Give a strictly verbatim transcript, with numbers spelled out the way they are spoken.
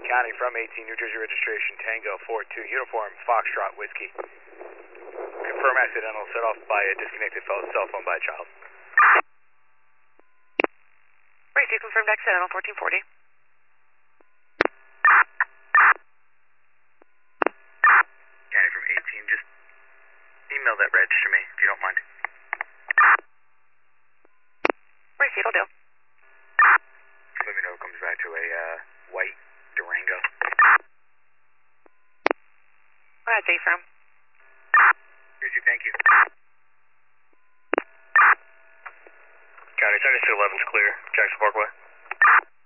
County from eighteen, New Jersey registration, Tango four two, Uniform, Foxtrot, Whiskey. Confirm accidental set off by a disconnected cell phone by a child. Right, you confirmed accidental, fourteen forty. County from eighteen, just email that reg to me, if you don't mind. Right, it'll do. Let me know it comes back to a uh, white Durango. Where are they from? Lucy, thank you. County, seventy-two eleven's clear. Jackson Parkway.